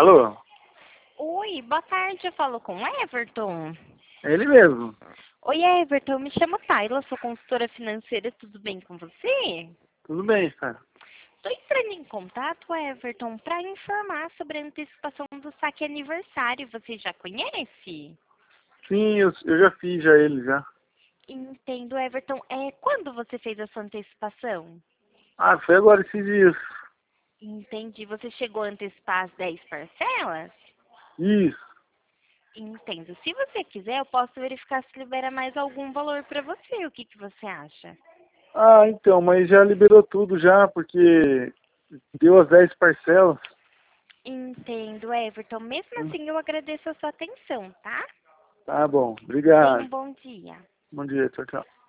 Alô? Oi, boa tarde, eu falo com o Everton. É ele mesmo. Oi, Everton, me chamo Tayla, sou consultora financeira, tudo bem com você? Tudo bem, cara. Estou entrando em contato, Everton, para informar sobre a antecipação do saque aniversário. Você já conhece? Sim, eu já fiz já ele já. Entendo, Everton. Quando você fez a sua antecipação? Ah, foi agora esses dias. Entendi. Você chegou a antecipar as 10 parcelas? Isso. Entendo. Se você quiser, eu posso verificar se libera mais algum valor para você. O que você acha? Ah, então, mas já liberou tudo já, porque deu as 10 parcelas. Entendo, Everton. Mesmo assim, eu agradeço a sua atenção, tá? Tá bom, Tenha um obrigado. bom dia. Bom dia, tchau, tchau.